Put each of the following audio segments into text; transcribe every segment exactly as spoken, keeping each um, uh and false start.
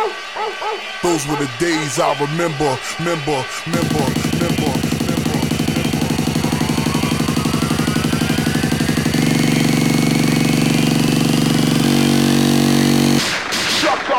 Those were the days I remember, remember, remember, remember, remember. Chuck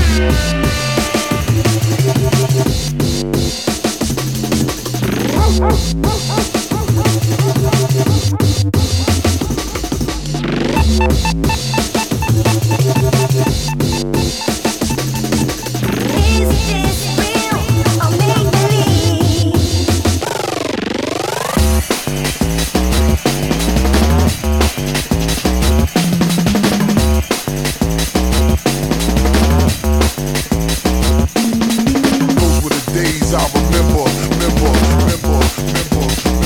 I remember, remember, remember, remember,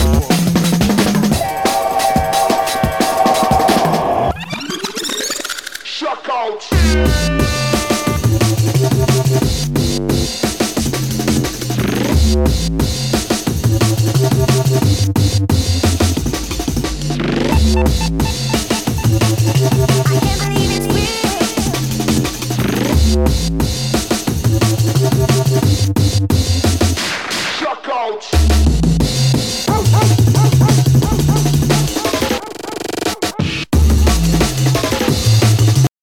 remember. Shock out. Out.